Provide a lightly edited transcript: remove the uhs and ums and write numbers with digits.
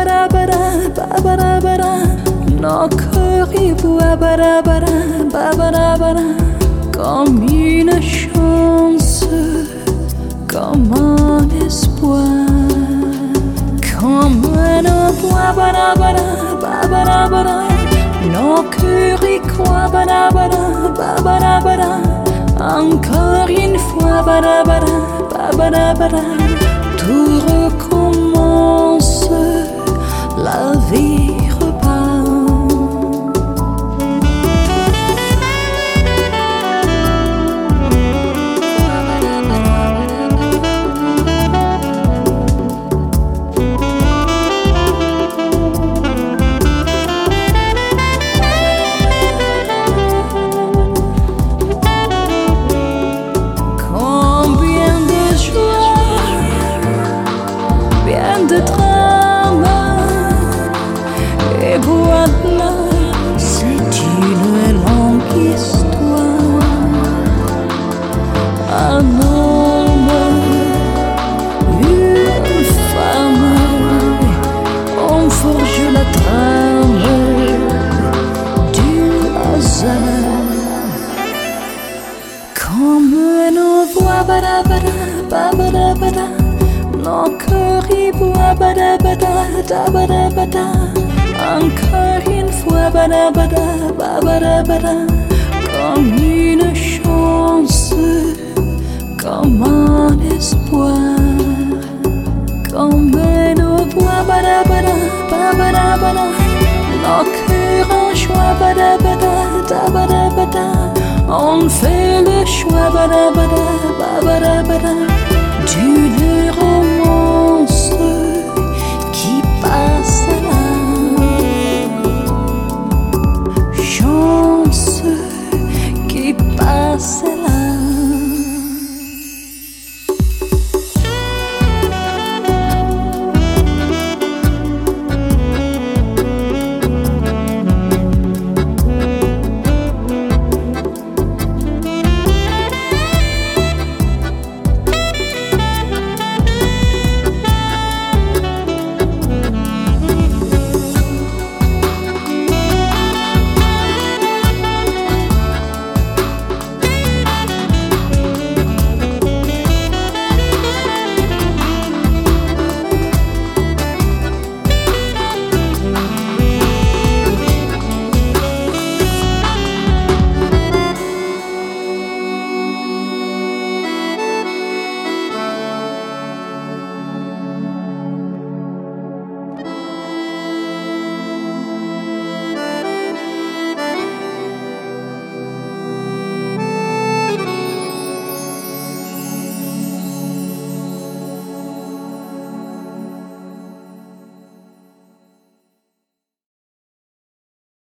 babara, babara, nos cœurs y babara, comme une chance, comme un espoir, comme un envoi, babara, nos cœurs y croient, babara, encore une fois, babara, tout recommence, la vie repart. De drame et voilà, c'est une longue histoire. Un homme, une femme, on forge la trame du hasard. Comme un envoi, babara, nos cœurs y boivent, babada, encore une fois, babada, comme une chance, comme un espoir, comme un envoi, babada, nos cœurs en joie, babada, on fait le choix, babada, d'une romance.